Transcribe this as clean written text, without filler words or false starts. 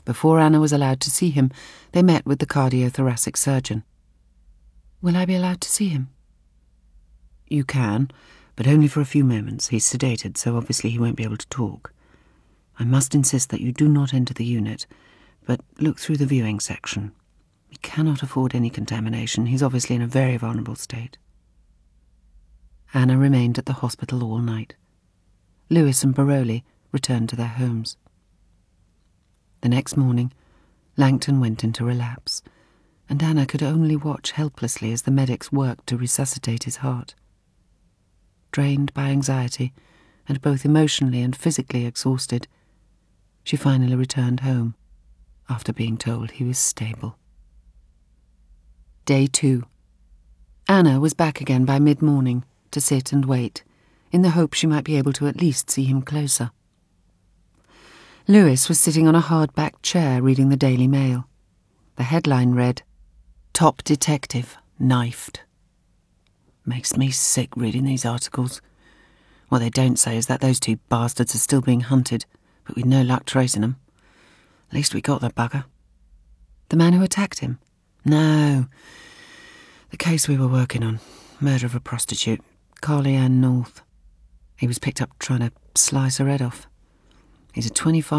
Before Anna was allowed to see him, they met with the cardiothoracic surgeon. "Will I be allowed to see him?" "You can, but only for a few moments. He's sedated, so obviously he won't be able to talk. I must insist that you do not enter the unit, but look through the viewing section. We cannot afford any contamination. He's obviously in a very vulnerable state." Anna remained at the hospital all night. Lewis and Baroli returned to their homes. The next morning, Langton went into relapse, and Anna could only watch helplessly as the medics worked to resuscitate his heart. Drained by anxiety, and both emotionally and physically exhausted, she finally returned home, after being told he was stable. Day 2. Anna was back again by mid-morning to sit and wait, in the hope she might be able to at least see him closer. Lewis was sitting on a hard-backed chair reading the Daily Mail. The headline read, "Top Detective Knifed." Makes me sick reading these articles. What they don't say is that those two bastards are still being hunted, but with no luck tracing them. At least we got the bugger. The man who attacked him? No. The case we were working on. Murder of a prostitute. Carly Ann North. He was picked up trying to slice her head off. He's a 25